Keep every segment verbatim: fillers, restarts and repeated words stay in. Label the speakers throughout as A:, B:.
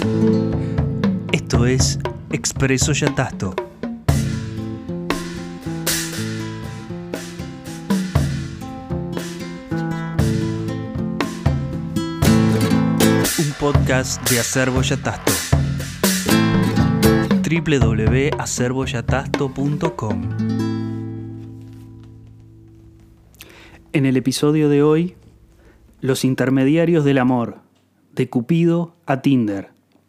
A: Esto es Expreso Yatasto. Un podcast de Acervo Yatasto. doble u doble u doble u punto acervo yatasto punto com. En el episodio de hoy, los intermediarios del amor, de Cupido a Tinder.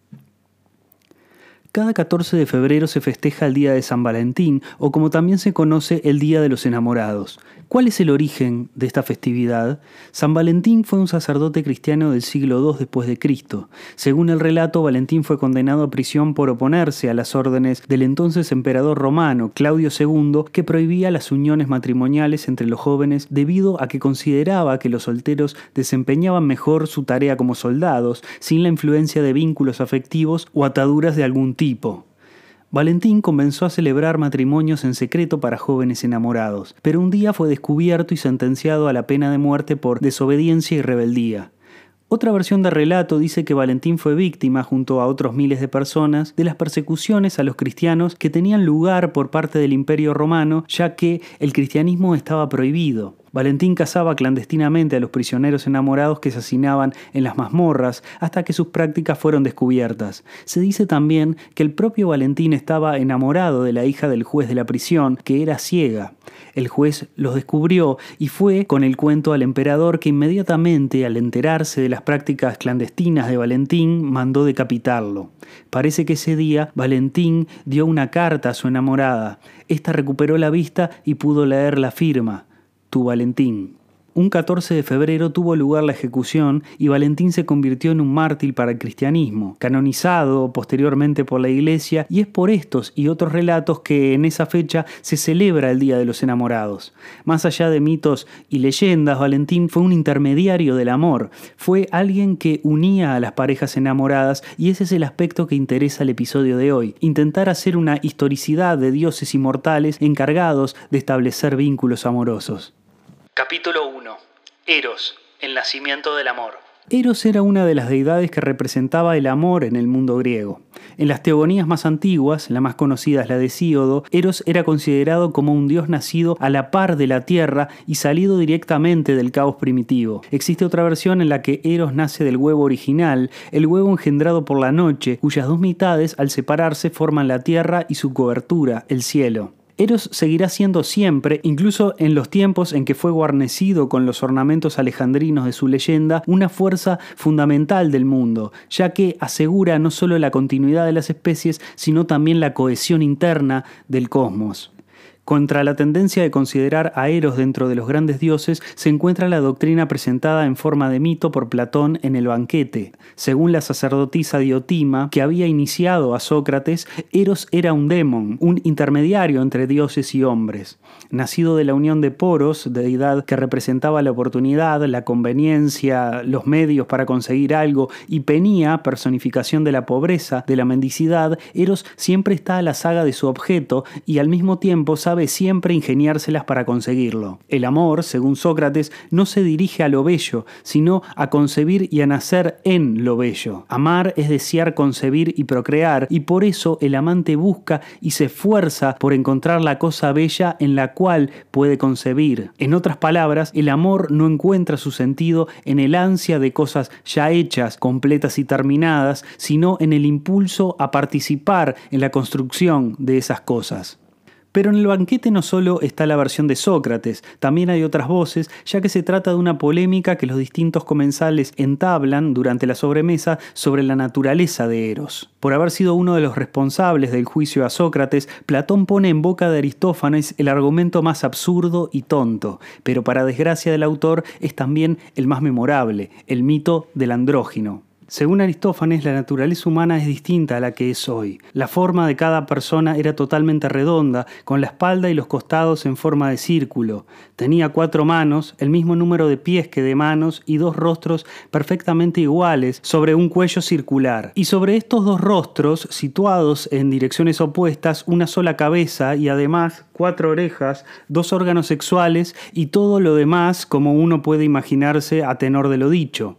A: Cada catorce de febrero se festeja el Día de San Valentín, o como también se conoce, el Día de los Enamorados. ¿Cuál es el origen de esta festividad? San Valentín fue un sacerdote cristiano del siglo segundo después de Cristo. Según el relato, Valentín fue condenado a prisión por oponerse a las órdenes del entonces emperador romano, Claudio segundo, que prohibía las uniones matrimoniales entre los jóvenes debido a que consideraba que los solteros desempeñaban mejor su tarea como soldados, sin la influencia de vínculos afectivos o ataduras de algún tipo. Valentín comenzó a celebrar matrimonios en secreto para jóvenes enamorados, pero un día fue descubierto y sentenciado a la pena de muerte por desobediencia y rebeldía. Otra versión del relato dice que Valentín fue víctima, junto a otros miles de personas, de las persecuciones a los cristianos que tenían lugar por parte del Imperio Romano, ya que el cristianismo estaba prohibido. Valentín cazaba clandestinamente a los prisioneros enamorados que se hacinaban en las mazmorras hasta que sus prácticas fueron descubiertas. Se dice también que el propio Valentín estaba enamorado de la hija del juez de la prisión, que era ciega. El juez los descubrió y fue con el cuento al emperador, que inmediatamente, al enterarse de las prácticas clandestinas de Valentín, mandó decapitarlo. Parece que ese día Valentín dio una carta a su enamorada. Esta recuperó la vista y pudo leer la firma: Tu Valentín. Un catorce de febrero tuvo lugar la ejecución y Valentín se convirtió en un mártir para el cristianismo, canonizado posteriormente por la Iglesia, y es por estos y otros relatos que en esa fecha se celebra el Día de los Enamorados. Más allá de mitos y leyendas, Valentín fue un intermediario del amor, fue alguien que unía a las parejas enamoradas, y ese es el aspecto que interesa el episodio de hoy: intentar hacer una historicidad de dioses inmortales encargados de establecer vínculos amorosos. Capítulo uno. Eros, el nacimiento del amor. Eros era una de las deidades que representaba el amor en el mundo griego. En las teogonías más antiguas, la más conocida es la de Hesíodo, Eros era considerado como un dios nacido a la par de la tierra y salido directamente del caos primitivo. Existe otra versión en la que Eros nace del huevo original, el huevo engendrado por la noche, cuyas dos mitades al separarse forman la tierra y su cobertura, el cielo. Eros seguirá siendo siempre, incluso en los tiempos en que fue guarnecido con los ornamentos alejandrinos de su leyenda, una fuerza fundamental del mundo, ya que asegura no solo la continuidad de las especies, sino también la cohesión interna del cosmos. Contra la tendencia de considerar a Eros dentro de los grandes dioses se encuentra la doctrina presentada en forma de mito por Platón en El Banquete. Según la sacerdotisa Diotima, que había iniciado a Sócrates, Eros era un demon, un intermediario entre dioses y hombres. Nacido de la unión de Poros, deidad que representaba la oportunidad, la conveniencia, los medios para conseguir algo, y Penía, personificación de la pobreza, de la mendicidad, Eros siempre está a la saga de su objeto y al mismo tiempo sabe sabe siempre ingeniárselas para conseguirlo. El amor, según Sócrates, no se dirige a lo bello, sino a concebir y a nacer en lo bello. Amar es desear, concebir y procrear, y por eso el amante busca y se esfuerza por encontrar la cosa bella en la cual puede concebir. En otras palabras, el amor no encuentra su sentido en el ansia de cosas ya hechas, completas y terminadas, sino en el impulso a participar en la construcción de esas cosas. Pero en El Banquete no solo está la versión de Sócrates, también hay otras voces, ya que se trata de una polémica que los distintos comensales entablan durante la sobremesa sobre la naturaleza de Eros. Por haber sido uno de los responsables del juicio a Sócrates, Platón pone en boca de Aristófanes el argumento más absurdo y tonto, pero para desgracia del autor es también el más memorable, el mito del andrógino. Según Aristófanes, la naturaleza humana es distinta a la que es hoy. La forma de cada persona era totalmente redonda, con la espalda y los costados en forma de círculo. Tenía cuatro manos, el mismo número de pies que de manos y dos rostros perfectamente iguales sobre un cuello circular. Y sobre estos dos rostros, situados en direcciones opuestas, una sola cabeza y además cuatro orejas, dos órganos sexuales y todo lo demás como uno puede imaginarse a tenor de lo dicho.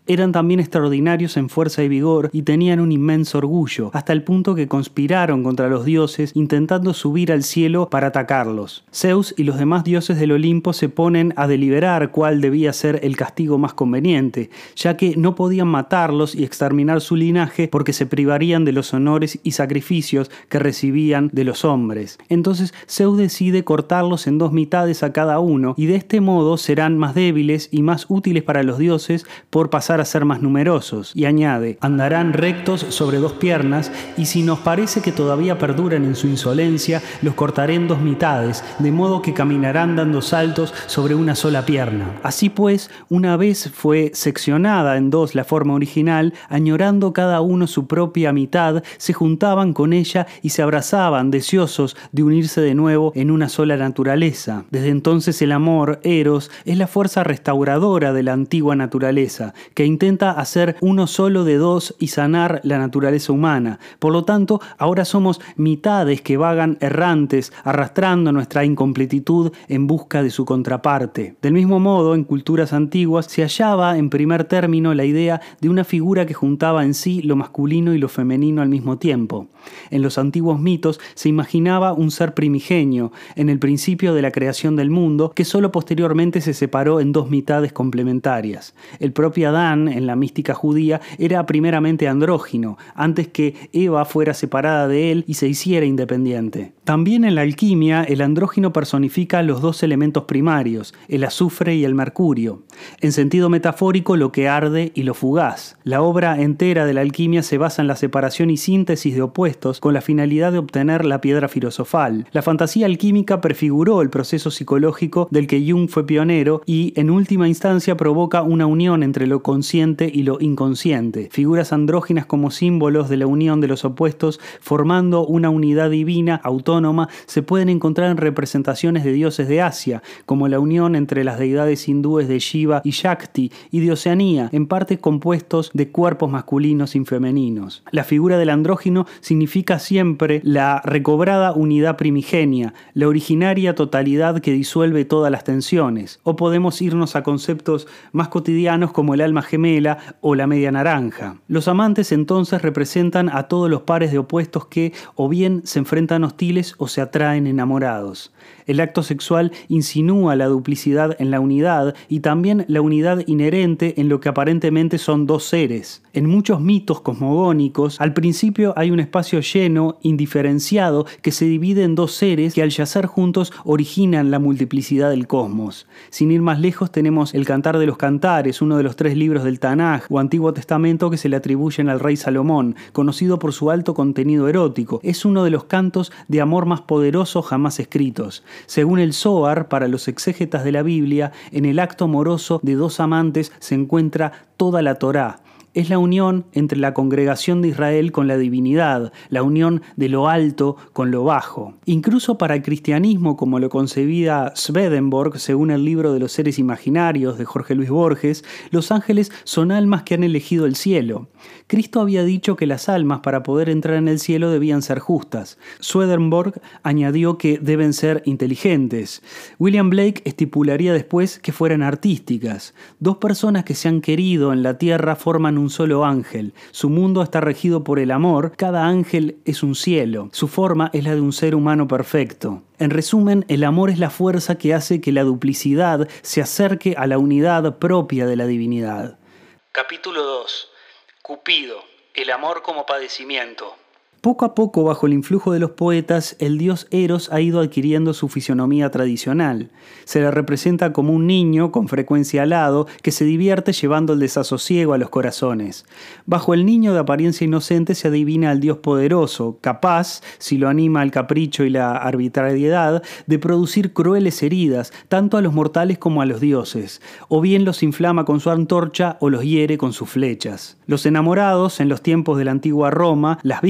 A: Eran también extraordinarios en fuerza y vigor y tenían un inmenso orgullo, hasta el punto que conspiraron contra los dioses intentando subir al cielo para atacarlos. Zeus y los demás dioses del Olimpo se ponen a deliberar cuál debía ser el castigo más conveniente, ya que no podían matarlos y exterminar su linaje porque se privarían de los honores y sacrificios que recibían de los hombres. Entonces Zeus decide cortarlos en dos mitades a cada uno y de este modo serán más débiles y más útiles para los dioses por pasar a ser más numerosos, y añade: andarán rectos sobre dos piernas, y si nos parece que todavía perduran en su insolencia, los cortaré en dos mitades, de modo que caminarán dando saltos sobre una sola pierna. Así pues, una vez fue seccionada en dos la forma original, añorando cada uno su propia mitad, se juntaban con ella y se abrazaban, deseosos de unirse de nuevo en una sola naturaleza. Desde entonces el amor, Eros, es la fuerza restauradora de la antigua naturaleza, que intenta hacer uno solo de dos y sanar la naturaleza humana. Por lo tanto, ahora somos mitades que vagan errantes, arrastrando nuestra incompletitud en busca de su contraparte. Del mismo modo, en culturas antiguas se hallaba en primer término la idea de una figura que juntaba en sí lo masculino y lo femenino al mismo tiempo. En los antiguos mitos se imaginaba un ser primigenio, en el principio de la creación del mundo, que solo posteriormente se separó en dos mitades complementarias. El propio Adán, en la mística judía, era primeramente andrógino, antes que Eva fuera separada de él y se hiciera independiente. También en la alquimia, el andrógino personifica los dos elementos primarios, el azufre y el mercurio. En sentido metafórico, lo que arde y lo fugaz. La obra entera de la alquimia se basa en la separación y síntesis de opuestos con la finalidad de obtener la piedra filosofal. La fantasía alquímica prefiguró el proceso psicológico del que Jung fue pionero y, en última instancia, provoca una unión entre lo consciente y lo inconsciente. Figuras andróginas como símbolos de la unión de los opuestos, formando una unidad divina autónoma, se pueden encontrar en representaciones de dioses de Asia, como la unión entre las deidades hindúes de Shiva y Shakti, y de Oceanía, en parte compuestos de cuerpos masculinos y femeninos. La figura del andrógino significa siempre la recobrada unidad primigenia, la originaria totalidad que disuelve todas las tensiones. O podemos irnos a conceptos más cotidianos como el alma gemela o la media naranja. Los amantes entonces representan a todos los pares de opuestos que o bien se enfrentan hostiles o se atraen enamorados. El acto sexual insinúa la duplicidad en la unidad y también la unidad inherente en lo que aparentemente son dos seres. En muchos mitos cosmogónicos, al principio hay un espacio lleno, indiferenciado, que se divide en dos seres que al yacer juntos originan la multiplicidad del cosmos. Sin ir más lejos tenemos el Cantar de los Cantares, uno de los tres libros del Tanaj o Antiguo Testamento que se le atribuyen al rey Salomón, conocido por su alto contenido erótico. Es uno de los cantos de amor más poderosos jamás escritos. Según el Zohar, para los exégetas de la Biblia, en el acto amoroso de dos amantes se encuentra toda la Torá. Es la unión entre la congregación de Israel con la divinidad, la unión de lo alto con lo bajo. Incluso para el cristianismo, como lo concebía Swedenborg, según el libro de los seres imaginarios de Jorge Luis Borges, los ángeles son almas que han elegido el cielo. Cristo había dicho que las almas para poder entrar en el cielo debían ser justas. Swedenborg añadió que deben ser inteligentes. William Blake estipularía después que fueran artísticas. Dos personas que se han querido en la tierra forman un un solo ángel. Su mundo está regido por el amor. Cada ángel es un cielo. Su forma es la de un ser humano perfecto. En resumen, el amor es la fuerza que hace que la duplicidad se acerque a la unidad propia de la divinidad. Capítulo dos. Cupido. El amor como padecimiento. Poco a poco, bajo el influjo de los poetas, el dios Eros ha ido adquiriendo su fisonomía tradicional. Se le representa como un niño, con frecuencia alado, que se divierte llevando el desasosiego a los corazones. Bajo el niño de apariencia inocente se adivina al dios poderoso, capaz, si lo anima el capricho y la arbitrariedad, de producir crueles heridas, tanto a los mortales como a los dioses, o bien los inflama con su antorcha o los hiere con sus flechas. Los enamorados, en los tiempos de la antigua Roma, las víctimas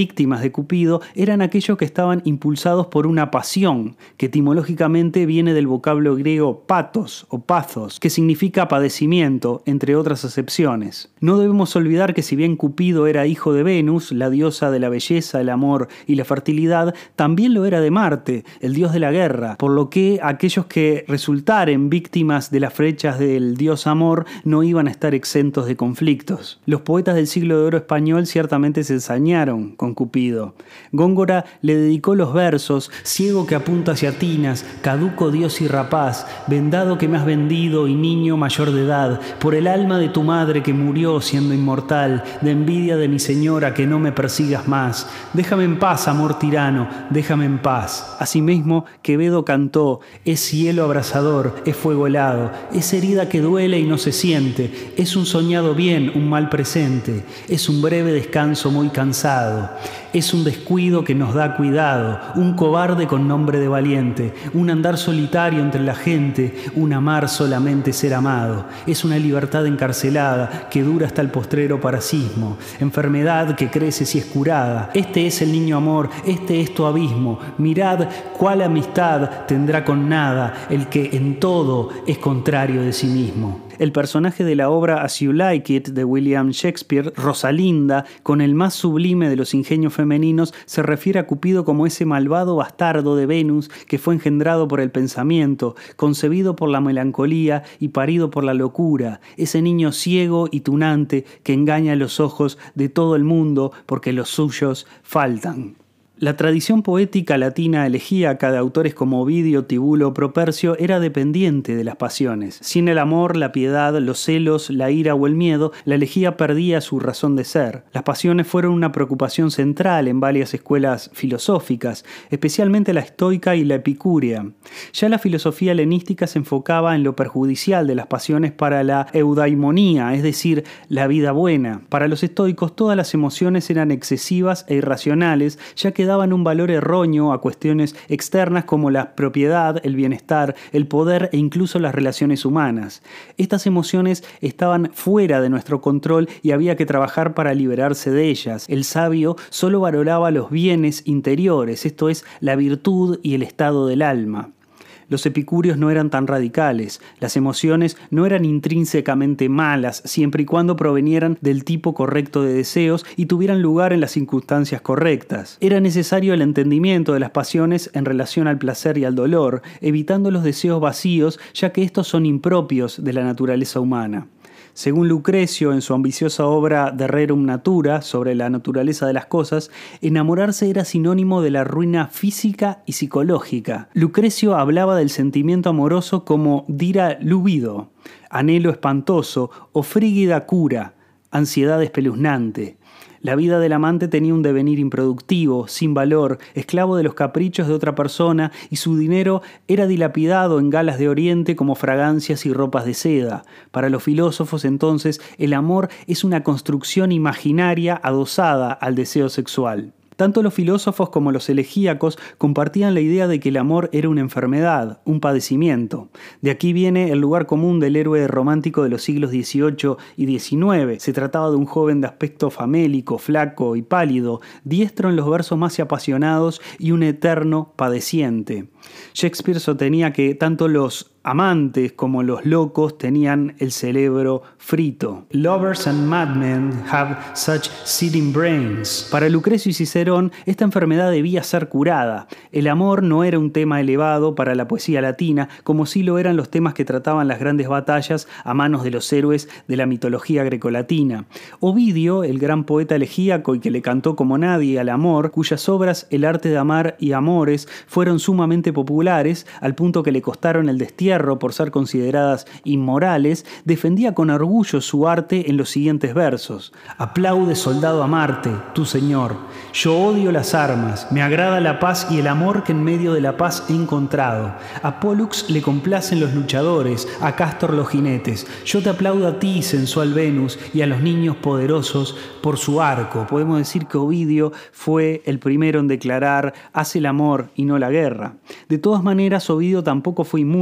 A: de Cupido eran aquellos que estaban impulsados por una pasión, que etimológicamente viene del vocablo griego pathos o pathos, que significa padecimiento, entre otras acepciones. No debemos olvidar que si bien Cupido era hijo de Venus, la diosa de la belleza, el amor y la fertilidad, también lo era de Marte, el dios de la guerra, por lo que aquellos que resultaren víctimas de las flechas del dios amor no iban a estar exentos de conflictos. Los poetas del siglo de oro español ciertamente se ensañaron con Cupido. Góngora le dedicó los versos: ciego que apunta hacia tinas, caduco dios y rapaz, vendado que me has vendido y niño mayor de edad, por el alma de tu madre que murió siendo inmortal, de envidia de mi señora que no me persigas más. Déjame en paz, amor tirano, déjame en paz. Asimismo, Quevedo cantó: es cielo abrasador, es fuego helado, es herida que duele y no se siente, es un soñado bien, un mal presente, es un breve descanso muy cansado, es un descuido que nos da cuidado, un cobarde con nombre de valiente, un andar solitario entre la gente, un amar solamente ser amado, es una libertad encarcelada que dura hasta el postrero parasismo, enfermedad que crece si es curada. Este es el niño amor, este es tu abismo, mirad cuál amistad tendrá con nada el que en todo es contrario de sí mismo. El personaje de la obra As You Like It de William Shakespeare, Rosalinda, con el más sublime de los ingenios femeninos, se refiere a Cupido como ese malvado bastardo de Venus que fue engendrado por el pensamiento, concebido por la melancolía y parido por la locura, ese niño ciego y tunante que engaña los ojos de todo el mundo porque los suyos faltan. La tradición poética latina elegíaca de autores como Ovidio, Tibulo o Propercio era dependiente de las pasiones. Sin el amor, la piedad, los celos, la ira o el miedo, la elegía perdía su razón de ser. Las pasiones fueron una preocupación central en varias escuelas filosóficas, especialmente la estoica y la epicúrea. Ya la filosofía helenística se enfocaba en lo perjudicial de las pasiones para la eudaimonía, es decir, la vida buena. Para los estoicos todas las emociones eran excesivas e irracionales, ya que daban un valor erróneo a cuestiones externas como la propiedad, el bienestar, el poder e incluso las relaciones humanas. Estas emociones estaban fuera de nuestro control y había que trabajar para liberarse de ellas. El sabio solo valoraba los bienes interiores, esto es, la virtud y el estado del alma. Los epicúreos no eran tan radicales. Las emociones no eran intrínsecamente malas, siempre y cuando provenieran del tipo correcto de deseos y tuvieran lugar en las circunstancias correctas. Era necesario el entendimiento de las pasiones en relación al placer y al dolor, evitando los deseos vacíos, ya que estos son impropios de la naturaleza humana. Según Lucrecio, en su ambiciosa obra De Rerum Natura, sobre la naturaleza de las cosas, enamorarse era sinónimo de la ruina física y psicológica. Lucrecio hablaba del sentimiento amoroso como dira lubido, anhelo espantoso o frígida cura, ansiedad espeluznante. La vida del amante tenía un devenir improductivo, sin valor, esclavo de los caprichos de otra persona, y su dinero era dilapidado en galas de oriente como fragancias y ropas de seda. Para los filósofos, entonces, el amor es una construcción imaginaria adosada al deseo sexual. Tanto los filósofos como los elegíacos compartían la idea de que el amor era una enfermedad, un padecimiento. De aquí viene el lugar común del héroe romántico de los siglos dieciocho y diecinueve. Se trataba de un joven de aspecto famélico, flaco y pálido, diestro en los versos más apasionados y un eterno padeciente. Shakespeare sostenía que tanto los amantes como los locos tenían el cerebro frito. Lovers and madmen have such seething brains. Para Lucrecio y Cicerón, esta enfermedad debía ser curada. El amor no era un tema elevado para la poesía latina, como sí lo eran los temas que trataban las grandes batallas a manos de los héroes de la mitología grecolatina. Ovidio, el gran poeta elegíaco y que le cantó como nadie al amor, cuyas obras El arte de amar y Amores fueron sumamente populares, al punto que le costaron el destierro por ser consideradas inmorales, defendía con orgullo su arte en los siguientes versos. Aplaude, soldado, a Marte, tu señor. Yo odio las armas, me agrada la paz y el amor que en medio de la paz he encontrado. A Pólux le complacen los luchadores, a Cástor los jinetes. Yo te aplaudo a ti, sensual Venus, y a los niños poderosos por su arco. Podemos decir que Ovidio fue el primero en declarar: haz el amor y no la guerra. De todas maneras, Ovidio tampoco fue inmune a la fe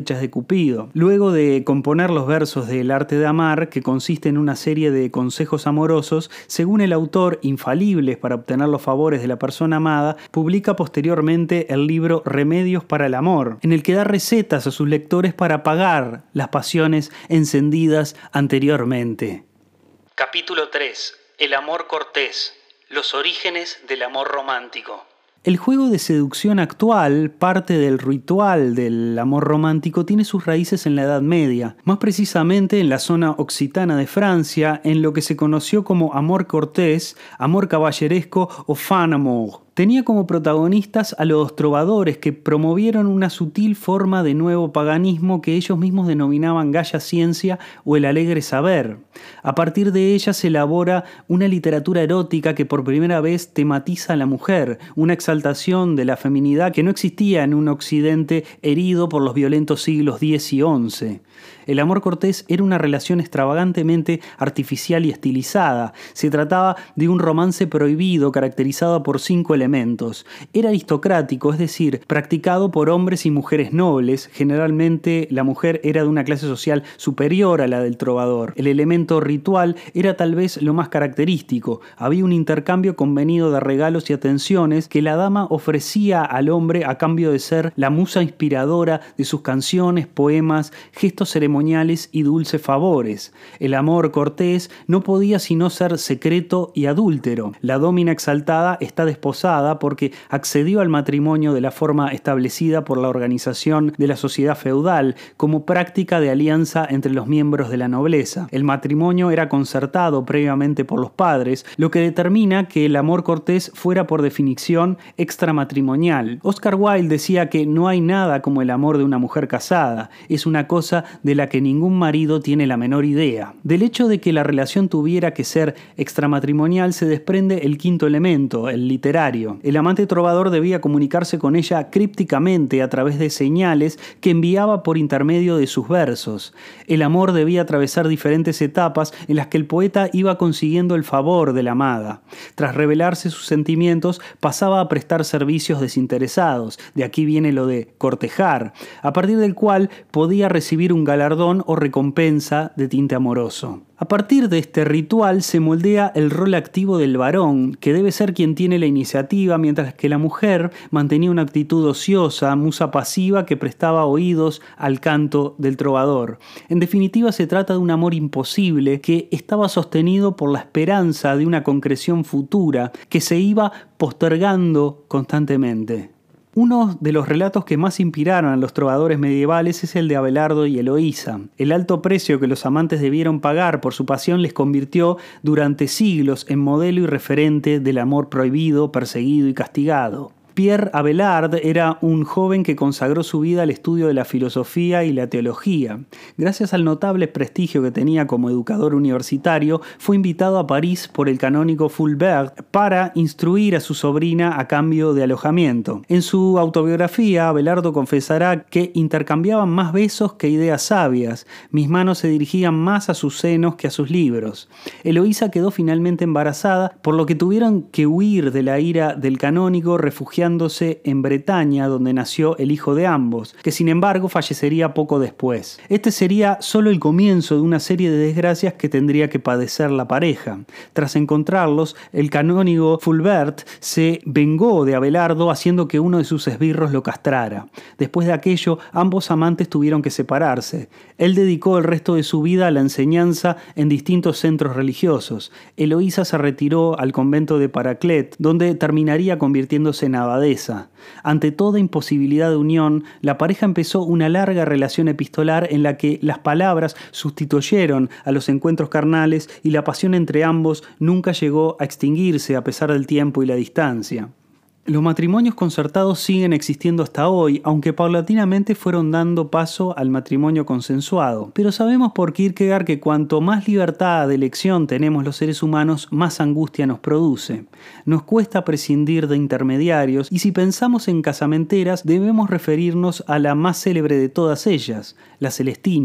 A: flechas de Cupido. Luego de componer los versos del Arte de Amar, que consiste en una serie de consejos amorosos, según el autor, infalibles para obtener los favores de la persona amada, publica posteriormente el libro Remedios para el Amor, en el que da recetas a sus lectores para apagar las pasiones encendidas anteriormente. Capítulo tres. El amor cortés. Los orígenes del amor romántico. El juego de seducción actual, parte del ritual del amor romántico, tiene sus raíces en la Edad Media, más precisamente en la zona occitana de Francia, en lo que se conoció como amor cortés, amor caballeresco o fin amour. Tenía como protagonistas a los trovadores que promovieron una sutil forma de nuevo paganismo que ellos mismos denominaban gaya ciencia o el alegre saber. A partir de ella se elabora una literatura erótica que por primera vez tematiza a la mujer, una exaltación de la feminidad que no existía en un occidente herido por los violentos siglos diez y once. El amor cortés era una relación extravagantemente artificial y estilizada. Se trataba de un romance prohibido caracterizado por cinco elementos. Era aristocrático, es decir, practicado por hombres y mujeres nobles. Generalmente la mujer era de una clase social superior a la del trovador. El elemento ritual era tal vez lo más característico. Había un intercambio convenido de regalos y atenciones que la dama ofrecía al hombre a cambio de ser la musa inspiradora de sus canciones, poemas, gestos ceremoniales y dulces favores. El amor cortés no podía sino ser secreto y adúltero. La dómina exaltada está desposada porque accedió al matrimonio de la forma establecida por la organización de la sociedad feudal como práctica de alianza entre los miembros de la nobleza. El matrimonio era concertado previamente por los padres, lo que determina que el amor cortés fuera por definición extramatrimonial. Oscar Wilde decía que no hay nada como el amor de una mujer casada. Es una cosa de la que ningún marido tiene la menor idea. Del hecho de que la relación tuviera que ser extramatrimonial se desprende el quinto elemento, el literario. El amante trovador debía comunicarse con ella crípticamente a través de señales que enviaba por intermedio de sus versos. El amor debía atravesar diferentes etapas en las que el poeta iba consiguiendo el favor de la amada. Tras revelarse sus sentimientos, pasaba a prestar servicios desinteresados. De aquí viene lo de cortejar, a partir del cual podía recibir un galardón o recompensa de tinte amoroso. A partir de este ritual se moldea el rol activo del varón, que debe ser quien tiene la iniciativa, mientras que la mujer mantenía una actitud ociosa, musa pasiva que prestaba oídos al canto del trovador. En definitiva, se trata de un amor imposible que estaba sostenido por la esperanza de una concreción futura que se iba postergando constantemente. Uno de los relatos que más inspiraron a los trovadores medievales es el de Abelardo y Eloísa. El alto precio que los amantes debieron pagar por su pasión les convirtió durante siglos en modelo y referente del amor prohibido, perseguido y castigado. Pierre Abelard era un joven que consagró su vida al estudio de la filosofía y la teología. Gracias al notable prestigio que tenía como educador universitario, fue invitado a París por el canónigo Fulbert para instruir a su sobrina a cambio de alojamiento. En su autobiografía, Abelardo confesará que intercambiaban más besos que ideas sabias. Mis manos se dirigían más a sus senos que a sus libros. Eloísa quedó finalmente embarazada, por lo que tuvieron que huir de la ira del canónigo, refugiándose en Bretaña, donde nació el hijo de ambos, que sin embargo fallecería poco después. Este sería solo el comienzo de una serie de desgracias que tendría que padecer la pareja. Tras encontrarlos, el canónigo Fulbert se vengó de Abelardo haciendo que uno de sus esbirros lo castrara. Después de aquello, ambos amantes tuvieron que separarse. Él dedicó el resto de su vida a la enseñanza en distintos centros religiosos. Eloísa se retiró al convento de Paraclet, donde terminaría convirtiéndose en abadesa. Ante toda imposibilidad de unión, la pareja empezó una larga relación epistolar en la que las palabras sustituyeron a los encuentros carnales y la pasión entre ambos nunca llegó a extinguirse a pesar del tiempo y la distancia. Los matrimonios concertados siguen existiendo hasta hoy, aunque paulatinamente fueron dando paso al matrimonio consensuado. Pero sabemos por Kierkegaard que cuanto más libertad de elección tenemos los seres humanos, más angustia nos produce. Nos cuesta prescindir de intermediarios y si pensamos en casamenteras debemos referirnos a la más célebre de todas ellas, la Celestina.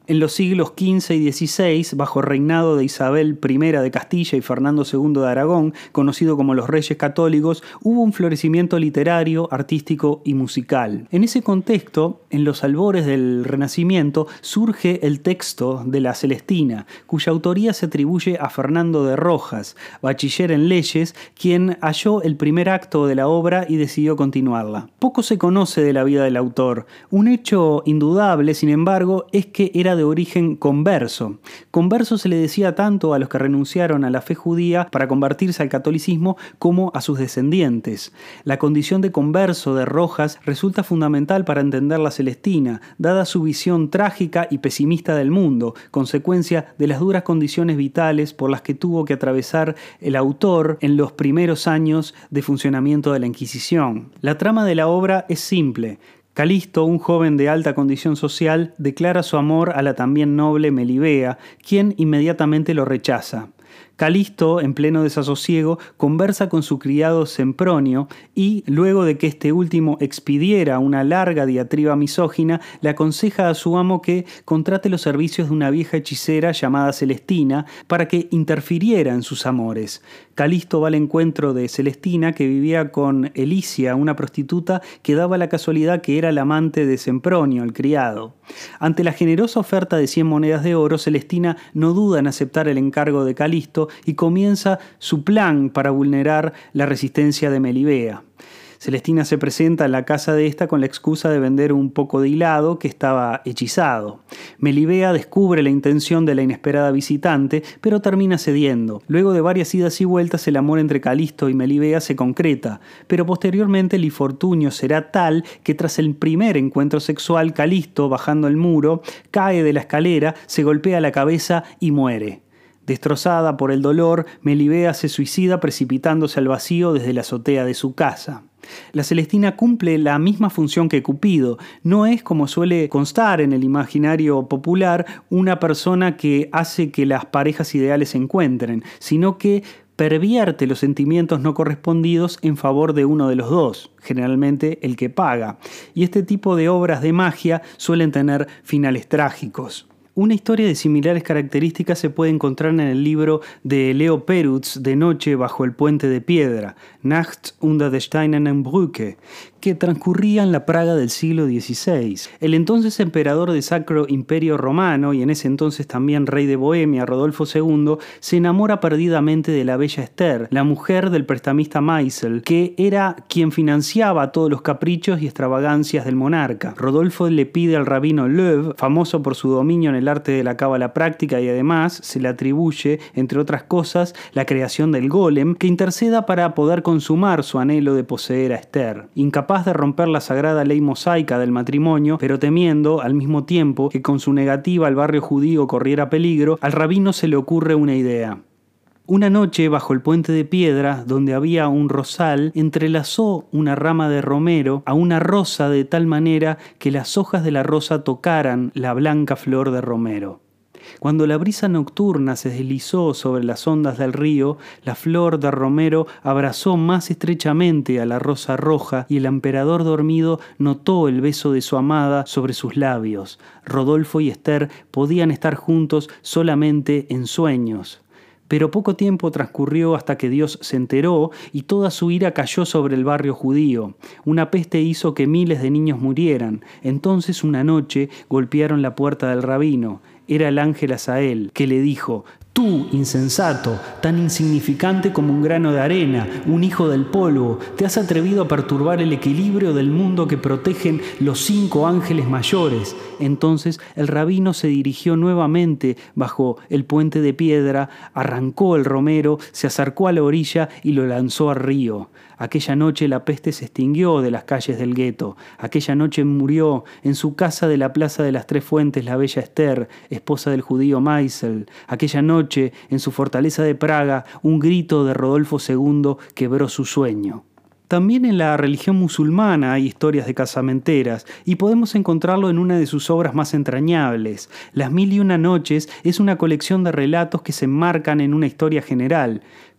A: En los siglos quince y dieciséis, bajo el reinado de Isabel primera de Castilla y Fernando segundo de Aragón, conocido como los Reyes Católicos, hubo un florecimiento literario, artístico y musical. En ese contexto, en los albores del Renacimiento, surge el texto de la Celestina, cuya autoría se atribuye a Fernando de Rojas, bachiller en leyes, quien halló el primer acto de la obra y decidió continuarla. Poco se conoce de la vida del autor. Un hecho indudable, sin embargo, es que era de origen converso. Converso se le decía tanto a los que renunciaron a la fe judía para convertirse al catolicismo como a sus descendientes. La condición de converso de Rojas resulta fundamental para entender la Celestina, dada su visión trágica y pesimista del mundo, consecuencia de las duras condiciones vitales por las que tuvo que atravesar el autor en los primeros años de funcionamiento de la Inquisición. La trama de la obra es simple. Calisto, un joven de alta condición social, declara su amor a la también noble Melibea, quien inmediatamente lo rechaza. Calisto, en pleno desasosiego, conversa con su criado Sempronio y, luego de que este último expidiera una larga diatriba misógina, le aconseja a su amo que contrate los servicios de una vieja hechicera llamada Celestina para que interfiriera en sus amores. Calisto va al encuentro de Celestina, que vivía con Elicia, una prostituta que daba la casualidad que era la amante de Sempronio, el criado. Ante la generosa oferta de cien monedas de oro, Celestina no duda en aceptar el encargo de Calisto y comienza su plan para vulnerar la resistencia de Melibea. Celestina se presenta en la casa de esta con la excusa de vender un poco de hilado que estaba hechizado. Melibea descubre la intención de la inesperada visitante, pero termina cediendo. Luego de varias idas y vueltas, el amor entre Calisto y Melibea se concreta, pero posteriormente el infortunio será tal que tras el primer encuentro sexual, Calisto, bajando el muro, cae de la escalera, se golpea la cabeza y muere. Destrozada por el dolor, Melibea se suicida precipitándose al vacío desde la azotea de su casa. La Celestina cumple la misma función que Cupido. No es, como suele constar en el imaginario popular, una persona que hace que las parejas ideales se encuentren, sino que pervierte los sentimientos no correspondidos en favor de uno de los dos, generalmente el que paga. Y este tipo de obras de magia suelen tener finales trágicos. Una historia de similares características se puede encontrar en el libro de Leo Perutz, De noche bajo el puente de piedra, Nachts unter der steinernen Brücke, que transcurría en la Praga del siglo dieciséis. El entonces emperador del Sacro Imperio Romano, y en ese entonces también rey de Bohemia, Rodolfo segundo, se enamora perdidamente de la bella Esther, la mujer del prestamista Meisel, que era quien financiaba todos los caprichos y extravagancias del monarca. Rodolfo le pide al rabino Löw, famoso por su dominio en el arte de la cábala práctica, y además se le atribuye, entre otras cosas, la creación del golem, que interceda para poder consumar su anhelo de poseer a Esther. Incapaz de romper la sagrada ley mosaica del matrimonio, pero temiendo al mismo tiempo que con su negativa el barrio judío corriera peligro, al rabino se le ocurre una idea. Una noche, bajo el puente de piedra, donde había un rosal, entrelazó una rama de romero a una rosa de tal manera que las hojas de la rosa tocaran la blanca flor de romero. Cuando la brisa nocturna se deslizó sobre las ondas del río, la flor de romero abrazó más estrechamente a la rosa roja y el emperador dormido notó el beso de su amada sobre sus labios. Rodolfo y Esther podían estar juntos solamente en sueños. Pero poco tiempo transcurrió hasta que Dios se enteró y toda su ira cayó sobre el barrio judío. Una peste hizo que miles de niños murieran. Entonces una noche golpearon la puerta del rabino. Era el ángel Azael, que le dijo: «Tú, insensato, tan insignificante como un grano de arena, un hijo del polvo, te has atrevido a perturbar el equilibrio del mundo que protegen los cinco ángeles mayores». Entonces el rabino se dirigió nuevamente bajo el puente de piedra, arrancó el romero, se acercó a la orilla y lo lanzó al río. Aquella noche la peste se extinguió de las calles del gueto. Aquella noche murió en su casa de la Plaza de las Tres Fuentes la bella Esther, esposa del judío Meisel. Aquella noche, en su fortaleza de Praga, un grito de Rodolfo segundo quebró su sueño. También en la religión musulmana hay historias de casamenteras y podemos encontrarlo en una de sus obras más entrañables. Las Mil y Una Noches es una colección de relatos que se enmarcan en una historia general.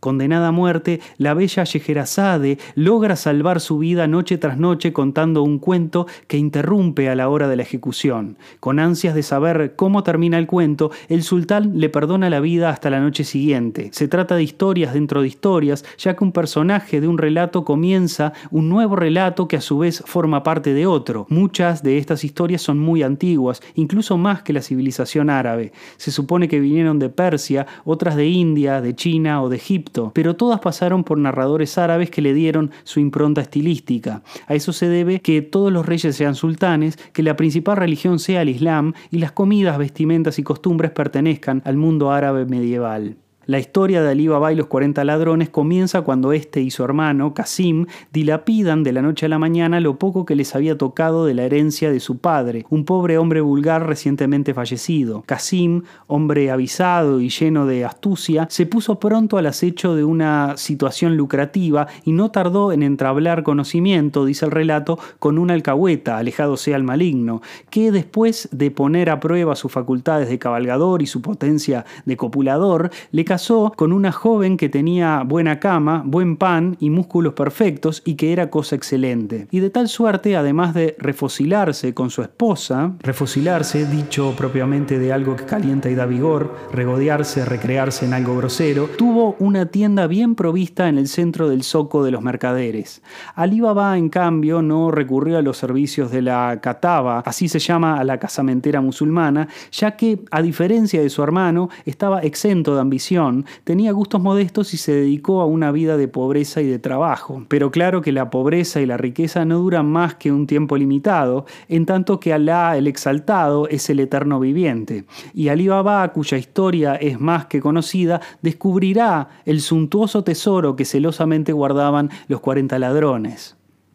A: Condenada a muerte, la bella Scheherazade logra salvar su vida noche tras noche contando un cuento que interrumpe a la hora de la ejecución. Con ansias de saber cómo termina el cuento, el sultán le perdona la vida hasta la noche siguiente. Se trata de historias dentro de historias, ya que un personaje de un relato comienza un nuevo relato que a su vez forma parte de otro. Muchas de estas historias son muy antiguas, incluso más que la civilización árabe. Se supone que vinieron de Persia, otras de India, de China o de Egipto, pero todas pasaron por narradores árabes que le dieron su impronta estilística. A eso se debe que todos los reyes sean sultanes, que la principal religión sea el Islam y las comidas, vestimentas y costumbres pertenezcan al mundo árabe medieval. La historia de Alí Baba y los cuarenta ladrones comienza cuando este y su hermano, Qasim, dilapidan de la noche a la mañana lo poco que les había tocado de la herencia de su padre, un pobre hombre vulgar recientemente fallecido. Qasim, hombre avisado y lleno de astucia, se puso pronto al acecho de una situación lucrativa y no tardó en entablar conocimiento, dice el relato, con un alcahueta, alejado sea el maligno, que después de poner a prueba sus facultades de cabalgador y su potencia de copulador, le casó con una joven que tenía buena cama, buen pan y músculos perfectos y que era cosa excelente. Y de tal suerte, además de refocilarse con su esposa, refocilarse, dicho propiamente de algo que calienta y da vigor, regodearse, recrearse en algo grosero, tuvo una tienda bien provista en el centro del zoco de los mercaderes. Alí Baba, en cambio, no recurrió a los servicios de la kataba, así se llama a la casamentera musulmana, ya que, a diferencia de su hermano, estaba exento de ambición, tenía gustos modestos y se dedicó a una vida de pobreza y de trabajo. Pero claro que la pobreza y la riqueza no duran más que un tiempo limitado, en tanto que Alá, el exaltado, es el eterno viviente. Y Alí Baba, cuya historia es más que conocida, descubrirá el suntuoso tesoro que celosamente guardaban los cuarenta ladrones.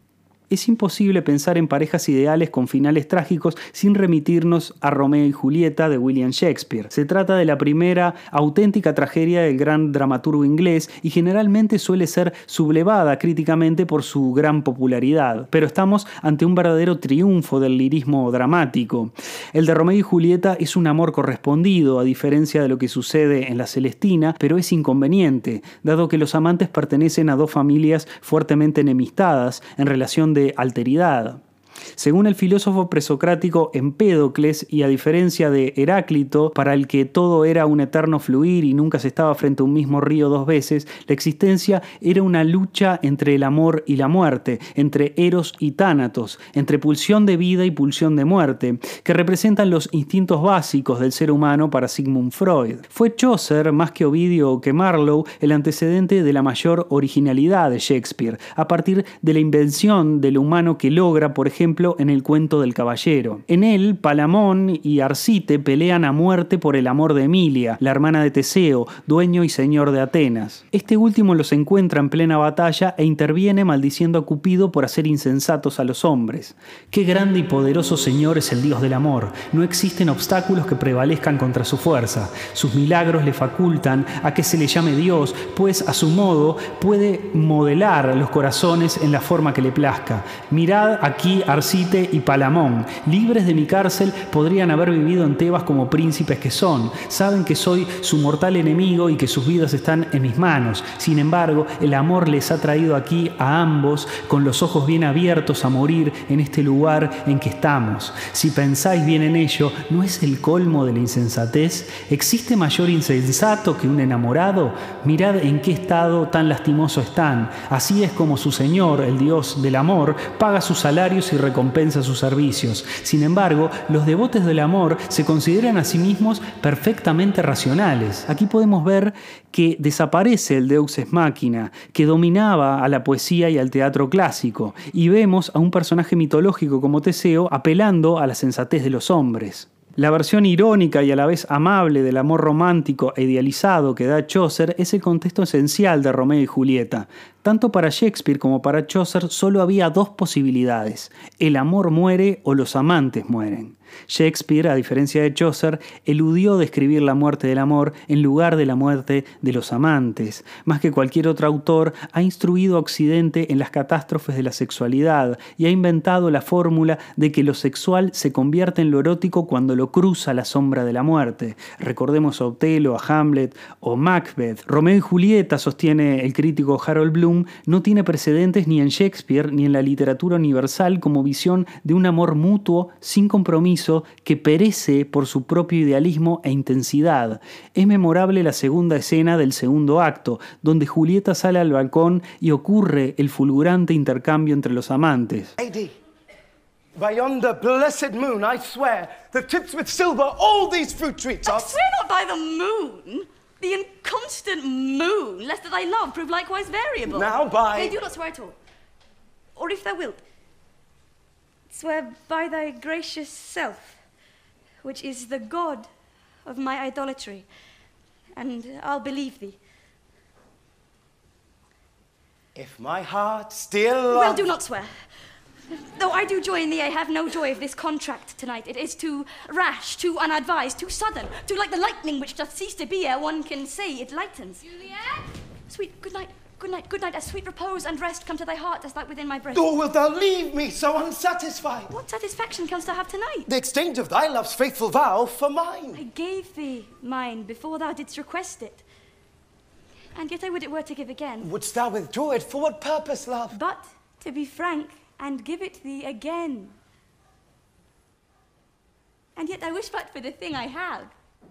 A: Es imposible pensar en parejas ideales con finales trágicos sin remitirnos a Romeo y Julieta de William Shakespeare. Se trata de la primera auténtica tragedia del gran dramaturgo inglés y generalmente suele ser sublevada críticamente por su gran popularidad. Pero estamos ante un verdadero triunfo del lirismo dramático. El de Romeo y Julieta es un amor correspondido, a diferencia de lo que sucede en La Celestina, pero es inconveniente, dado que los amantes pertenecen a dos familias fuertemente enemistadas en relación de alteridad. Según el filósofo presocrático Empédocles, y a diferencia de Heráclito, para el que todo era un eterno fluir y nunca se estaba frente a un mismo río dos veces, la existencia era una lucha entre el amor y la muerte, entre Eros y Tánatos, entre pulsión de vida y pulsión de muerte, que representan los instintos básicos del ser humano para Sigmund Freud. Fue Chaucer, más que Ovidio o que Marlowe, el antecedente de la mayor originalidad de Shakespeare, a partir de la invención del humano que logra, por ejemplo, en el cuento del caballero. En él, Palamón y Arcite pelean a muerte por el amor de Emilia, la hermana de Teseo, dueño y señor de Atenas. Este último los encuentra en plena batalla e interviene maldiciendo a Cupido por hacer insensatos a los hombres. Qué grande y poderoso señor es el Dios del amor. No existen obstáculos que prevalezcan contra su fuerza. Sus milagros le facultan a que se le llame Dios, pues a su modo puede modelar los corazones en la forma que le plazca. Mirad aquí Arcite y Palamón, libres de mi cárcel, podrían haber vivido en Tebas como príncipes que son. Saben que soy su mortal enemigo y que sus vidas están en mis manos. Sin embargo, el amor les ha traído aquí a ambos con los ojos bien abiertos a morir en este lugar en que estamos. Si pensáis bien en ello, ¿no es el colmo de la insensatez? ¿Existe mayor insensato que un enamorado? Mirad en qué estado tan lastimoso están. Así es como su señor, el Dios del amor, paga sus salarios y recompensa sus servicios. Sin embargo, los devotos del amor se consideran a sí mismos perfectamente racionales. Aquí podemos ver que desaparece el Deus ex machina, que dominaba a la poesía y al teatro clásico, y vemos a un personaje mitológico como Teseo apelando a la sensatez de los hombres. La versión irónica y a la vez amable del amor romántico e idealizado que da Chaucer es el contexto esencial de Romeo y Julieta. Tanto para Shakespeare como para Chaucer solo había dos posibilidades: el amor muere o los amantes mueren. Shakespeare, a diferencia de Chaucer, eludió describir la muerte del amor en lugar de la muerte de los amantes. Más que cualquier otro autor, ha instruido a Occidente en las catástrofes de la sexualidad y ha inventado la fórmula de que lo sexual se convierte en lo erótico cuando lo cruza la sombra de la muerte. Recordemos a Otelo, a Hamlet o Macbeth. Romeo y Julieta, sostiene el crítico Harold Bloom, no tiene precedentes ni en Shakespeare ni en la literatura universal como visión de un amor mutuo sin compromiso que perece por su propio idealismo e intensidad. Es memorable la segunda escena del segundo acto, donde Julieta sale al balcón y ocurre el fulgurante intercambio entre los amantes.
B: Lady, by yonder blessed moon, I swear, that tips with silver all these fruit trees are...
C: I swear not by the moon, the inconstant moon, lest that thy love prove likewise variable.
B: Now by...
C: Nay, do not swear at all. Or if thou wilt, swear by thy gracious self, which is the God of my idolatry, and I'll believe thee.
B: If my heart still...
C: Well, do not swear. Though I do joy in thee, I have no joy of this contract tonight. It is too rash, too unadvised, too sudden, too like the lightning which doth cease to be ere one can say it lightens.
D: Juliet?
C: Sweet, good night, good night, good night, as sweet repose and rest come to thy heart as that within my breast.
B: Or wilt thou leave me so unsatisfied?
C: What satisfaction canst thou have tonight?
B: The exchange of thy love's faithful vow for mine.
C: I gave thee mine before thou didst request it. And yet I would it were to give again.
B: Wouldst thou withdraw it? For what purpose, love?
C: But, to be frank, and give it thee again. And yet I wish but for the thing I have.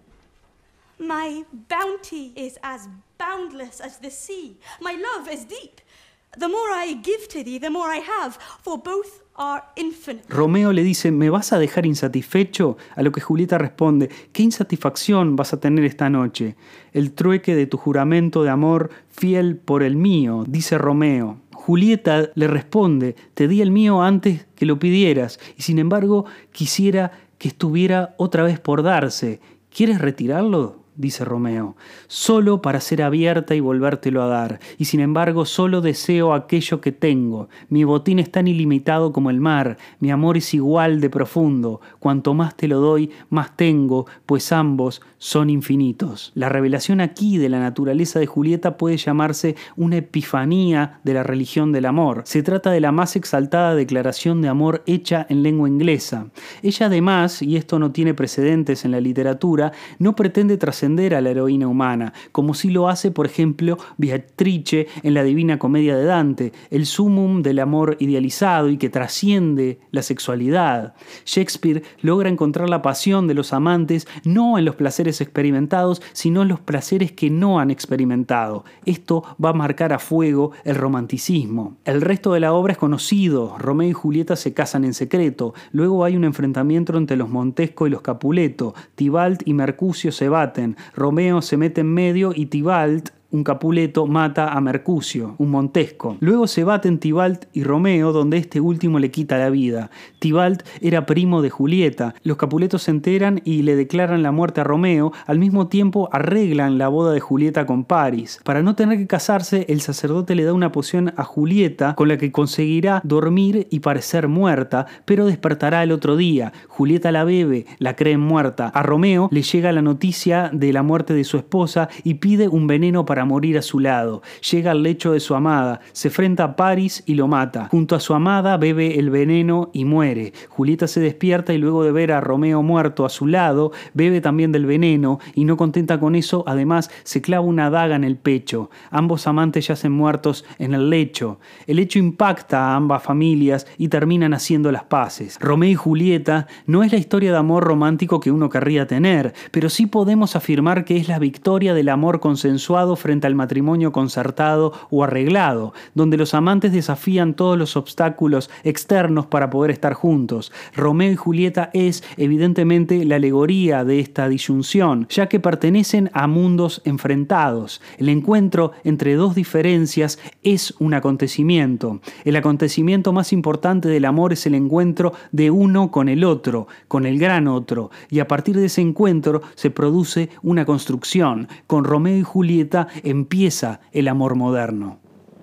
C: My bounty is as boundless as the sea. My love as deep. The more I give to thee, the more I have, for both are infinite.
A: Romeo le dice: ¿me vas a dejar insatisfecho? A lo que Julieta responde: ¿qué insatisfacción vas a tener esta noche? El trueque de tu juramento de amor fiel por el mío, dice Romeo. Julieta le responde: te di el mío antes que lo pidieras, y sin embargo quisiera que estuviera otra vez por darse. ¿Quieres retirarlo?, dice Romeo, solo para ser abierta y volvértelo a dar, y sin embargo solo deseo aquello que tengo. Mi botín es tan ilimitado como el mar, mi amor es igual de profundo, cuanto más te lo doy, más tengo, pues ambos son infinitos. La revelación aquí de la naturaleza de Julieta puede llamarse una epifanía de la religión del amor. Se trata de la más exaltada declaración de amor hecha en lengua inglesa. Ella además, y esto no tiene precedentes en la literatura, no pretende trascender a la heroína humana, como si lo hace, por ejemplo, Beatrice en la Divina Comedia de Dante, el sumum del amor idealizado y que trasciende la sexualidad. Shakespeare logra encontrar la pasión de los amantes no en los placeres experimentados, sino en los placeres que no han experimentado. Esto va a marcar a fuego el romanticismo. El resto de la obra es conocido. Romeo y Julieta se casan en secreto. Luego hay un enfrentamiento entre los Montesco y los Capuleto. Tybalt y Mercucio se baten. Romeo se mete en medio y Tybalt, un Capuleto, mata a Mercucio, un Montesco. Luego se baten Tybalt y Romeo, donde este último le quita la vida. Tybalt era primo de Julieta. Los Capuletos se enteran y le declaran la muerte a Romeo. Al mismo tiempo arreglan la boda de Julieta con Paris. Para no tener que casarse, el sacerdote le da una poción a Julieta con la que conseguirá dormir y parecer muerta, pero despertará el otro día. Julieta la bebe, la cree muerta. A Romeo le llega la noticia de la muerte de su esposa y pide un veneno para morir a su lado. Llega al lecho de su amada, se enfrenta a Paris y lo mata. Junto a su amada bebe el veneno y muere. Julieta se despierta y luego de ver a Romeo muerto a su lado, bebe también del veneno y no contenta con eso, además se clava una daga en el pecho. Ambos amantes yacen muertos en el lecho. El hecho impacta a ambas familias y terminan haciendo las paces. Romeo y Julieta no es la historia de amor romántico que uno querría tener, pero sí podemos afirmar que es la victoria del amor consensuado frente al matrimonio concertado o arreglado, donde los amantes desafían todos los obstáculos externos para poder estar juntos. Romeo y Julieta es, evidentemente, la alegoría de esta disyunción, ya que pertenecen a mundos enfrentados. El encuentro entre dos diferencias es un acontecimiento. El acontecimiento más importante del amor es el encuentro de uno con el otro, con el gran otro, y a partir de ese encuentro se produce una construcción. Con Romeo y Julieta empieza el amor moderno.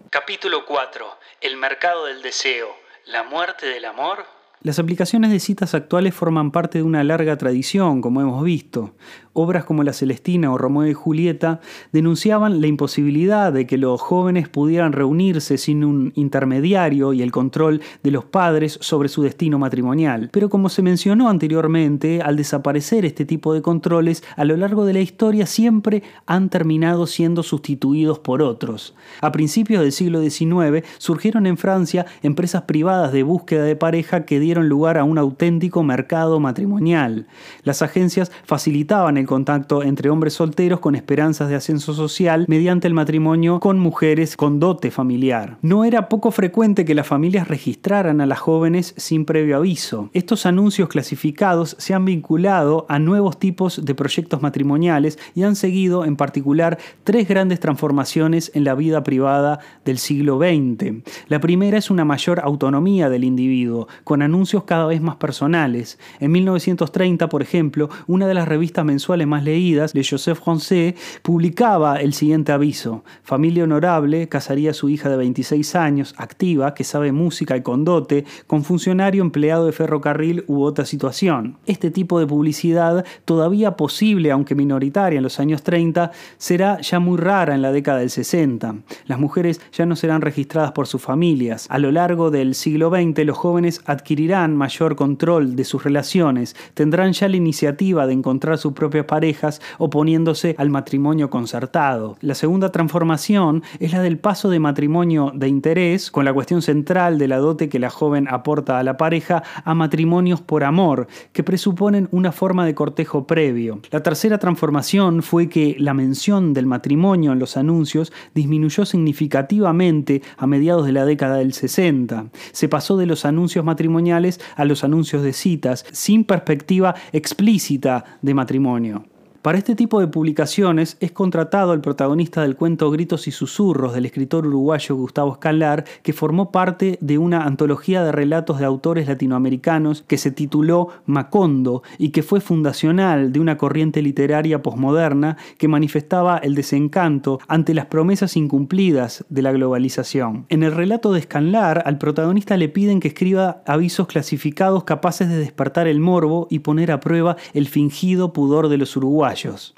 A: Capítulo cuatro. El mercado del deseo. ¿La muerte del amor? Las aplicaciones de citas actuales forman parte de una larga tradición, como hemos visto. Obras como La Celestina o Romeo y Julieta denunciaban la imposibilidad de que los jóvenes pudieran reunirse sin un intermediario y el control de los padres sobre su destino matrimonial. Pero como se mencionó anteriormente, al desaparecer este tipo de controles, a lo largo de la historia siempre han terminado siendo sustituidos por otros. A principios del siglo diecinueve surgieron en Francia empresas privadas de búsqueda de pareja que dieron lugar a un auténtico mercado matrimonial. Las agencias facilitaban el contacto entre hombres solteros con esperanzas de ascenso social mediante el matrimonio con mujeres con dote familiar. No era poco frecuente que las familias registraran a las jóvenes sin previo aviso. Estos anuncios clasificados se han vinculado a nuevos tipos de proyectos matrimoniales y han seguido en particular tres grandes transformaciones en la vida privada del siglo veinte. La primera es una mayor autonomía del individuo, con anuncios cada vez más personales. En mil novecientos treinta, por ejemplo, una de las revistas mensuales más leídas, Le Joseph Français, publicaba el siguiente aviso: familia honorable, casaría a su hija de veintiséis años, activa, que sabe música y con dote, con funcionario empleado de ferrocarril u otra situación. Este tipo de publicidad, todavía posible aunque minoritaria en los años treinta, será ya muy rara en la década del sesenta. Las mujeres ya no serán registradas por sus familias. A lo largo del siglo veinte, los jóvenes adquirirán mayor control de sus relaciones, tendrán ya la iniciativa de encontrar sus propias parejas oponiéndose al matrimonio concertado. La segunda transformación es la del paso de matrimonio de interés, con la cuestión central de la dote que la joven aporta a la pareja, a matrimonios por amor, que presuponen una forma de cortejo previo. La tercera transformación fue que la mención del matrimonio en los anuncios disminuyó significativamente a mediados de la década del sesenta. Se pasó de los anuncios matrimoniales a los anuncios de citas, sin perspectiva explícita de matrimonio. Para este tipo de publicaciones es contratado el protagonista del cuento Gritos y Susurros del escritor uruguayo Gustavo Escalar, que formó parte de una antología de relatos de autores latinoamericanos que se tituló Macondo y que fue fundacional de una corriente literaria posmoderna que manifestaba el desencanto ante las promesas incumplidas de la globalización. En el relato de Escalar, al protagonista le piden que escriba avisos clasificados capaces de despertar el morbo y poner a prueba el fingido pudor de los uruguayos.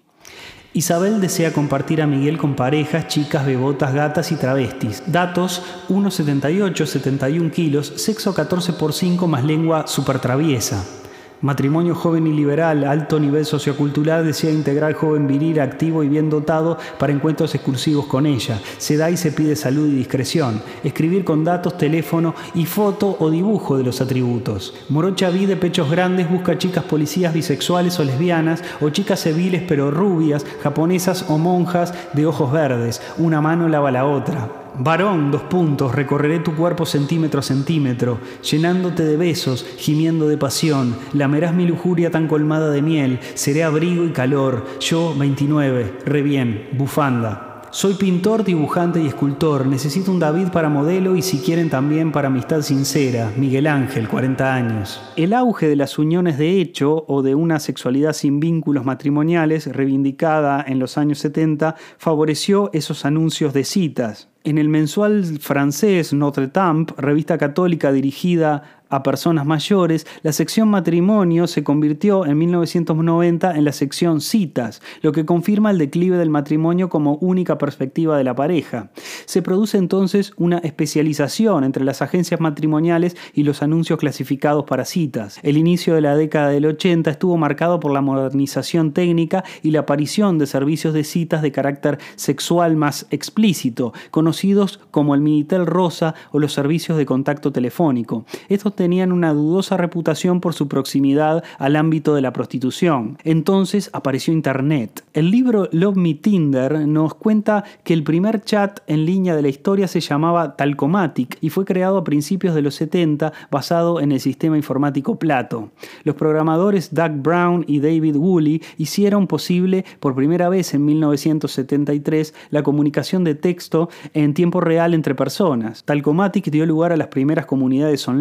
A: Isabel desea compartir a Miguel con parejas, chicas, bebotas, gatas y travestis. Datos: uno setenta y ocho, setenta y un kilos, sexo catorce por cinco más lengua super traviesa. Matrimonio joven y liberal, alto nivel sociocultural, desea integrar joven viril, activo y bien dotado para encuentros exclusivos con ella. Se da y se pide salud y discreción. Escribir con datos, teléfono y foto o dibujo de los atributos. Morocha vi de pechos grandes busca chicas policías bisexuales o lesbianas, o chicas civiles pero rubias, japonesas o monjas de ojos verdes. Una mano lava la otra. Varón, dos puntos, recorreré tu cuerpo centímetro a centímetro, llenándote de besos, gimiendo de pasión, lamerás mi lujuria tan colmada de miel, seré abrigo y calor, yo, veintinueve, re bien, bufanda. Soy pintor, dibujante y escultor, necesito un David para modelo y si quieren también para amistad sincera, Miguel Ángel, cuarenta años. El auge de las uniones de hecho o de una sexualidad sin vínculos matrimoniales, reivindicada en los años setenta, favoreció esos anuncios de citas. En el mensual francés Notre Dame, revista católica dirigida a personas mayores, la sección matrimonio se convirtió en mil novecientos noventa en la sección citas, lo que confirma el declive del matrimonio como única perspectiva de la pareja. Se produce entonces una especialización entre las agencias matrimoniales y los anuncios clasificados para citas. El inicio de la década del ochenta estuvo marcado por la modernización técnica y la aparición de servicios de citas de carácter sexual más explícito, conocidos como el Minitel Rosa o los servicios de contacto telefónico. Estos tenían una dudosa reputación por su proximidad al ámbito de la prostitución. Entonces apareció Internet. El libro Love Me Tinder nos cuenta que el primer chat en línea de la historia se llamaba Talkomatic y fue creado a principios de los setenta basado en el sistema informático Plato. Los programadores Doug Brown y David Woolley hicieron posible por primera vez en mil novecientos setenta y tres la comunicación de texto en tiempo real entre personas. Talkomatic dio lugar a las primeras comunidades online.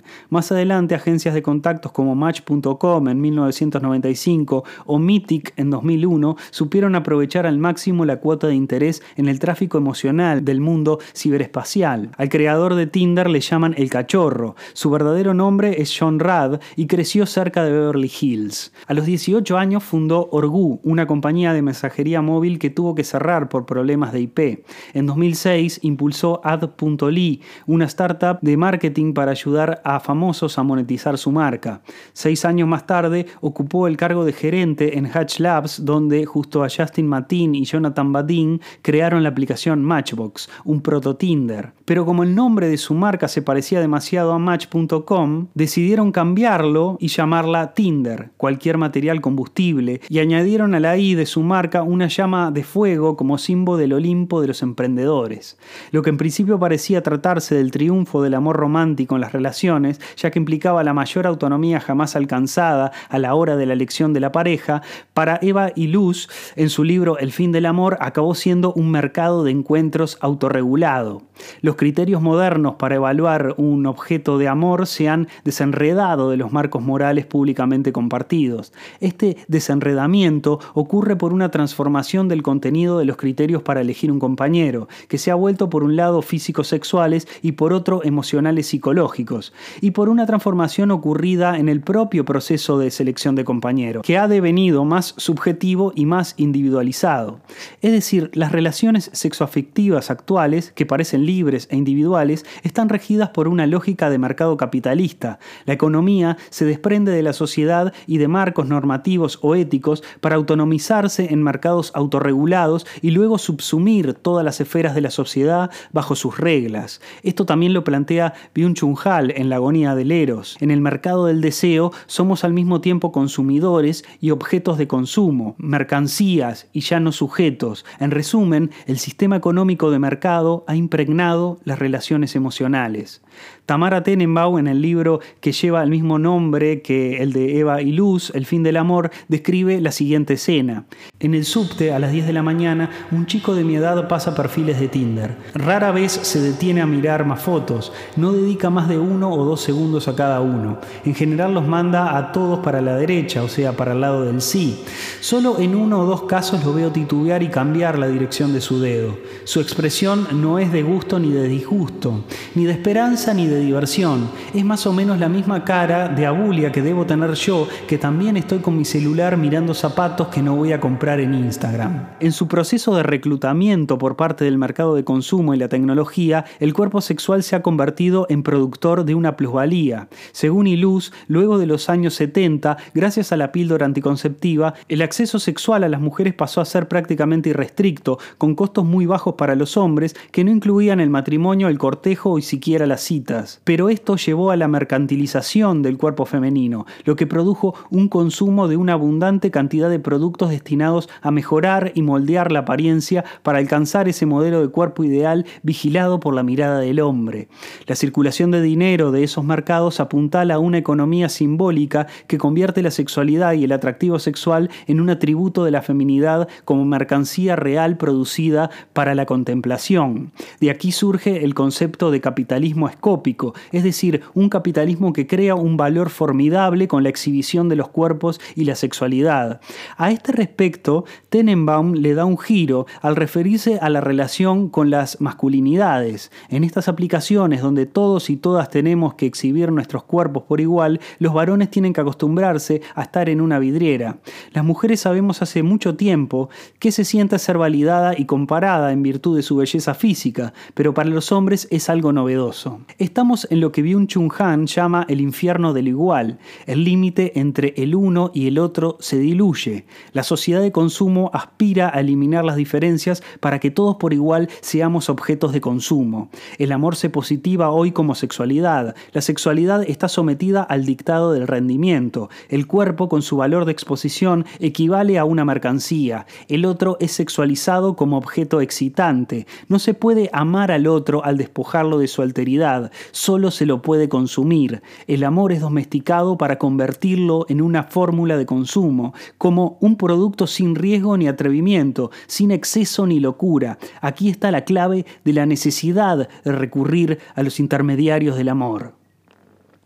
A: Más adelante, agencias de contactos como Match punto com en mil novecientos noventa y cinco o Mythic en dos mil uno supieron aprovechar al máximo la cuota de interés en el tráfico emocional del mundo ciberespacial. Al creador de Tinder le llaman el cachorro. Su verdadero nombre es John Rad y creció cerca de Beverly Hills. A los dieciocho años fundó Orgu, una compañía de mensajería móvil que tuvo que cerrar por problemas de I P. En dos mil seis impulsó Ad punto ly, una startup de marketing para ayudar a famosos a monetizar su marca. Seis años más tarde ocupó el cargo de gerente en Hatch Labs, donde justo a Justin Mateen y Jonathan Badin crearon la aplicación Matchbox, un proto-Tinder. Pero como el nombre de su marca se parecía demasiado a Match punto com, decidieron cambiarlo y llamarla Tinder, cualquier material combustible, y añadieron a la I de su marca una llama de fuego como símbolo del Olimpo de los emprendedores. Lo que en principio parecía tratarse del triunfo del amor romántico en las relaciones, ya que implicaba la mayor autonomía jamás alcanzada a la hora de la elección de la pareja, para Eva Illouz, en su libro El fin del amor, acabó siendo un mercado de encuentros autorregulado. Los criterios modernos para evaluar un objeto de amor se han desenredado de los marcos morales públicamente compartidos. Este desenredamiento ocurre por una transformación del contenido de los criterios para elegir un compañero, que se ha vuelto por un lado físico-sexuales y por otro emocionales psicológicos, y por una transformación ocurrida en el propio proceso de selección de compañero, que ha devenido más subjetivo y más individualizado. Es decir, las relaciones sexoafectivas actuales, que parecen libres e individuales, están regidas por una lógica de mercado capitalista. La economía se desprende de la sociedad y de marcos normativos o éticos para autonomizarse en mercados autorregulados y luego subsumir todas las esferas de la sociedad bajo sus reglas. Esto también lo plantea Byung-Chul Han en La agonía del Eros. En el mercado del deseo somos al mismo tiempo consumidores y objetos de consumo, mercancías y ya no sujetos. En resumen, el sistema económico de mercado ha impregnado las relaciones emocionales. Tamara Tenenbaum, en el libro que lleva el mismo nombre que el de Eva Illouz, El fin del amor, describe la siguiente escena. En el subte, a las diez de la mañana, un chico de mi edad pasa perfiles de Tinder. Rara vez se detiene a mirar más fotos, no dedica más de uno o dos segundos a cada uno. En general los manda a todos para la derecha, o sea, para el lado del sí. Solo en uno o dos casos lo veo titubear y cambiar la dirección de su dedo. Su expresión no es de gusto ni de disgusto, ni de esperanza ni de diversión. Es más o menos la misma cara de abulia que debo tener yo, que también estoy con mi celular mirando zapatos que no voy a comprar en Instagram. En su proceso de reclutamiento por parte del mercado de consumo y la tecnología, el cuerpo sexual se ha convertido en productor de una plusvalía. Según Illouz, luego de los años setenta, gracias a la píldora anticonceptiva, el acceso sexual a las mujeres pasó a ser prácticamente irrestricto, con costos muy bajos para los hombres que no incluían el matrimonio, el cortejo y siquiera las citas. Pero esto llevó a la mercantilización del cuerpo femenino, lo que produjo un consumo de una abundante cantidad de productos destinados a mejorar y moldear la apariencia para alcanzar ese modelo de cuerpo ideal vigilado por la mirada del hombre. La circulación de dinero de esos mercados apuntala a una economía simbólica que convierte la sexualidad y el atractivo sexual en un atributo de la feminidad como mercancía real producida para la contemplación. De aquí surge el concepto de capitalismo escópico, es decir, un capitalismo que crea un valor formidable con la exhibición de los cuerpos y la sexualidad. A este respecto, Tenenbaum le da un giro al referirse a la relación con las masculinidades. En estas aplicaciones donde todos y todas tenemos que exhibir nuestros cuerpos por igual, los varones tienen que acostumbrarse a estar en una vidriera. Las mujeres sabemos hace mucho tiempo que se siente ser validada y comparada en virtud de su belleza física, pero para los hombres es algo novedoso. Estamos en lo que Byung-Chul Han llama el infierno del igual. El límite entre el uno y el otro se diluye. La sociedad de consumo aspira a eliminar las diferencias para que todos por igual seamos objetos de consumo. El amor se positiva hoy como sexualidad. La sexualidad está sometida al dictado del rendimiento. El cuerpo, con su valor de exposición, equivale a una mercancía. El otro es sexualizado como objeto excitante. No se puede amar al otro al despojarlo de su alteridad. Solo se lo puede consumir. El amor es domesticado para convertirlo en una fórmula de consumo, como un producto sin riesgo ni atrevimiento, sin exceso ni locura. Aquí está la clave de la necesidad de recurrir a los intermediarios del amor.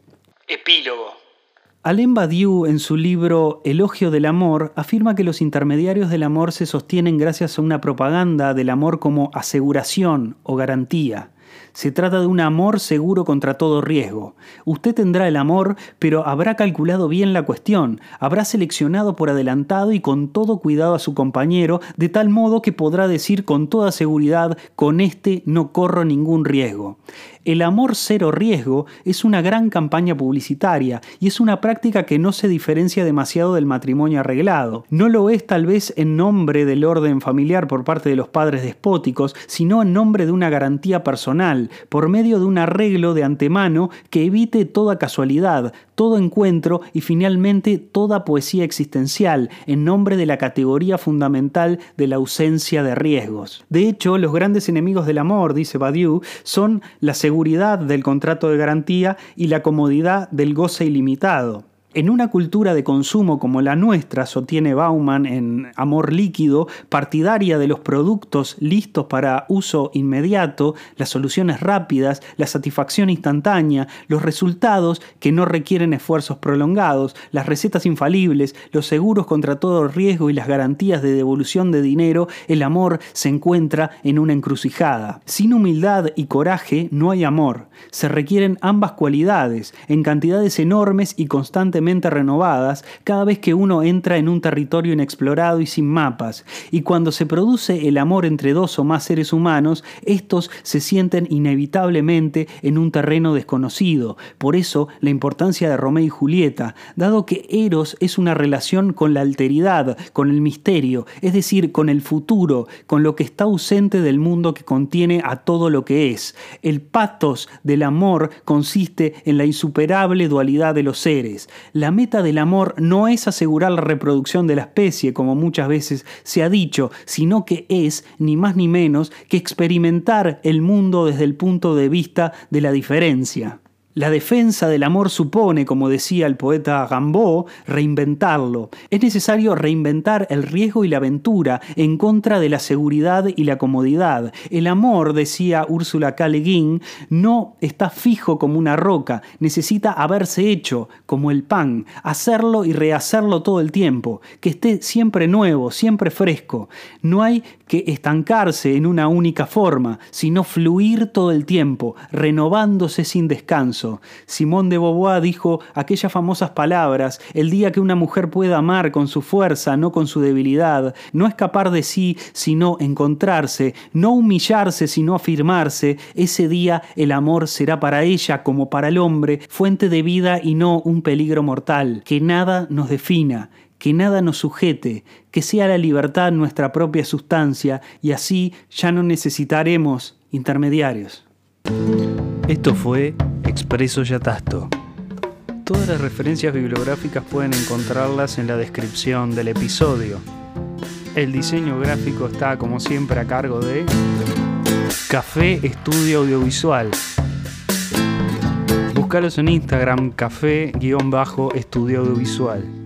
A: Epílogo. Alain Badiou, en su libro Elogio del amor, afirma que los intermediarios del amor se sostienen gracias a una propaganda del amor como aseguración o garantía. Se trata de un amor seguro contra todo riesgo. Usted tendrá el amor, pero habrá calculado bien la cuestión, habrá seleccionado por adelantado y con todo cuidado a su compañero, de tal modo que podrá decir con toda seguridad, con este no corro ningún riesgo. El amor cero riesgo es una gran campaña publicitaria y es una práctica que no se diferencia demasiado del matrimonio arreglado. No lo es tal vez en nombre del orden familiar por parte de los padres despóticos, sino en nombre de una garantía personal, por medio de un arreglo de antemano que evite toda casualidad, todo encuentro y finalmente toda poesía existencial, en nombre de la categoría fundamental de la ausencia de riesgos. De hecho, los grandes enemigos del amor, dice Badiou, son la seguridad del contrato de garantía y la comodidad del goce ilimitado. En una cultura de consumo como la nuestra, sostiene Bauman en Amor líquido, partidaria de los productos listos para uso inmediato, las soluciones rápidas, la satisfacción instantánea, los resultados que no requieren esfuerzos prolongados, las recetas infalibles, los seguros contra todo riesgo y las garantías de devolución de dinero, el amor se encuentra en una encrucijada. Sin humildad y coraje no hay amor. Se requieren ambas cualidades, en cantidades enormes y constantemente renovadas cada vez que uno entra en un territorio inexplorado y sin mapas, y cuando se produce el amor entre dos o más seres humanos, estos se sienten inevitablemente en un terreno desconocido. Por eso la importancia de Romeo y Julieta, dado que Eros es una relación con la alteridad, con el misterio, es decir, con el futuro, con lo que está ausente del mundo que contiene a todo lo que es. El pathos del amor consiste en la insuperable dualidad de los seres. La meta del amor no es asegurar la reproducción de la especie, como muchas veces se ha dicho, sino que es, ni más ni menos, que experimentar el mundo desde el punto de vista de la diferencia. La defensa del amor supone, como decía el poeta Rimbaud, reinventarlo. Es necesario reinventar el riesgo y la aventura en contra de la seguridad y la comodidad. El amor, decía Ursula K. Le Guin, no está fijo como una roca, necesita haberse hecho, como el pan, hacerlo y rehacerlo todo el tiempo, que esté siempre nuevo, siempre fresco. No hay que estancarse en una única forma, sino fluir todo el tiempo, renovándose sin descanso. Simone de Beauvoir dijo aquellas famosas palabras: el día que una mujer pueda amar con su fuerza, no con su debilidad, no escapar de sí, sino encontrarse, no humillarse, sino afirmarse, ese día el amor será para ella, como para el hombre, fuente de vida y no un peligro mortal. Que nada nos defina, que nada nos sujete, que sea la libertad nuestra propia sustancia, y así ya no necesitaremos intermediarios. Esto fue Expreso Yatasto. Todas las referencias bibliográficas pueden encontrarlas en la descripción del episodio. El diseño gráfico está, como siempre, a cargo de Café Estudio Audiovisual. Búscalos en Instagram, Café-Estudio Audiovisual.